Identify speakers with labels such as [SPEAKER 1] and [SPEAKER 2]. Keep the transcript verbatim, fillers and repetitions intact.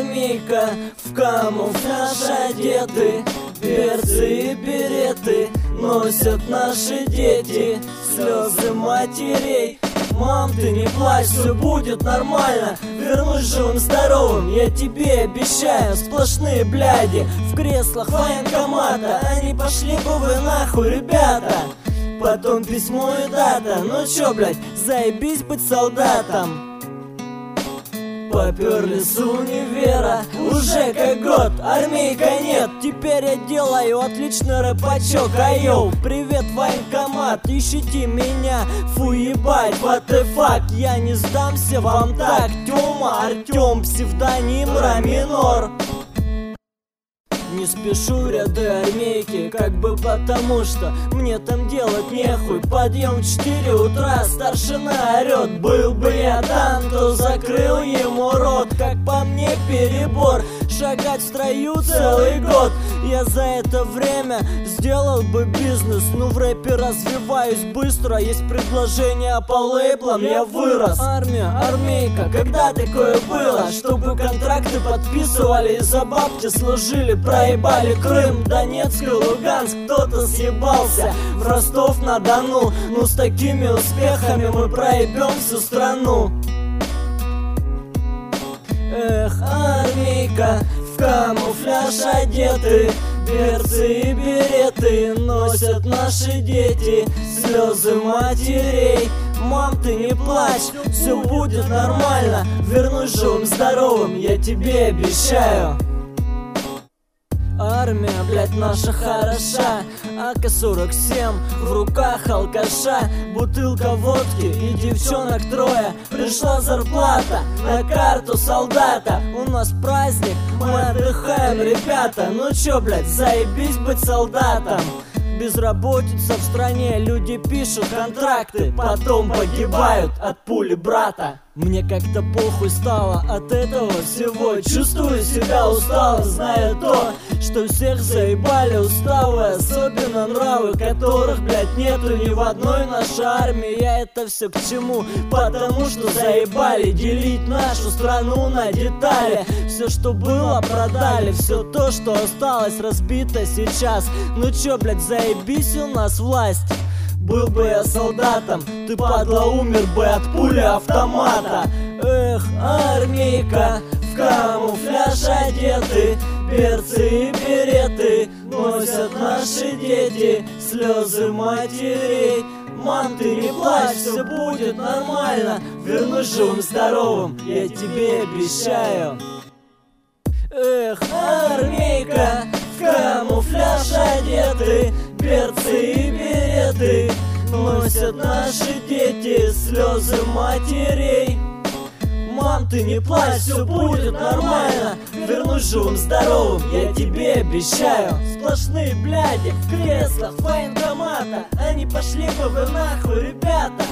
[SPEAKER 1] армейка, в камуфляж одеты, берцы и береты носят наши дети, слезы матерей. Мам, ты не плачь, все будет нормально, вернусь живым здоровым, я тебе обещаю. Сплошные бляди в креслах военкомата, они пошли бы вы нахуй, ребята. Потом письмо и дата, ну чё, блядь, заебись быть солдатом. Поперли с универа, уже как год, армейка нет. Теперь я делаю отличный рэпачок. Айоу, привет, военкомат, ищите меня. Фу, ебать, what the fuck, я не сдамся вам так. Тёма, Артём, псевдоним Ра-минор. Не спешу ряды армейки, как бы потому что мне там делать нехуй. Подъем в четыре утра, старшина орёт. Был бы я там, то закрыл ему рот. Как по мне перебор, шагать в строю целый год. Я за это время сделал бы бизнес. Ну в рэпе развиваюсь быстро, есть предложение по лейблам, я вырос. Армия, армейка, когда такое было? Чтобы контракты подписывали и за бабки служили. Проебали Крым, Донецк и Луганск, кто-то съебался в Ростов-на-Дону. Ну с такими успехами мы проебем всю страну. Эх, армейка, в камуфляж одеты, берцы и береты носят наши дети, слезы матерей. Мам, ты не плачь, все будет нормально, вернусь живым здоровым, я тебе обещаю. Армия, блядь, наша хороша, а ка сорок семь в руках алкаша, бутылка водки и девчонок трое. Пришла зарплата на карту солдата, у нас праздник, мы отдыхаем, ребята. Ну чё, блядь, заебись быть солдатом. Безработица в стране, люди пишут контракты, потом погибают от пули брата. Мне как-то похуй стало от этого всего, чувствую себя устало, зная то, что всех заебали уставы, особенно нравы, которых, блядь, нету ни в одной нашей армии. Я это все к чему? Потому что заебали делить нашу страну на детали. Все, что было, продали, все то, что осталось, разбито сейчас. Ну чё, блядь, заебись, у нас власть. Был бы я солдатом, ты, падла, умер бы от пули автомата. Эх, армейка, в камуфляж одеты, берцы и береты носят наши дети, слезы матерей. Мам, ты не плачь, все будет нормально, вернусь живым здоровым, я тебе обещаю. Эх, армейка, в камуфляж одеты, берцы и береты носят наши дети, слезы матерей. Мам, ты не плачь, все будет нормально, вернусь живым здоровым, я тебе обещаю. Сплошные бляди в креслах военкомата, они пошли бы вы нахуй, ребята.